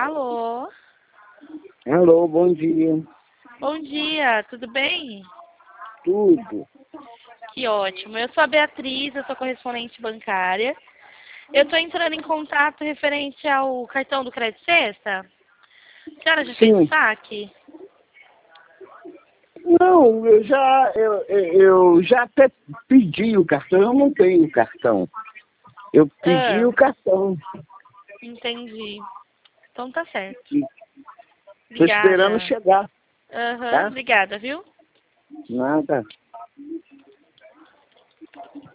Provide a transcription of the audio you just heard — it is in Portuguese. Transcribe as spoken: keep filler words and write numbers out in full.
Alô? Alô, bom dia. Bom dia, tudo bem? Tudo. Que ótimo. Eu sou a Beatriz, eu sou correspondente bancária. Eu estou entrando em contato referente ao cartão do Crédito Sexta. A senhora já fez o Sim. saque? Não, eu já, eu, eu já até pedi o cartão, eu não tenho cartão. Eu pedi Ah, o cartão. entendi. Então tá certo. Estou esperando Obrigada. chegar, Aham, tá? obrigada, viu? Nada.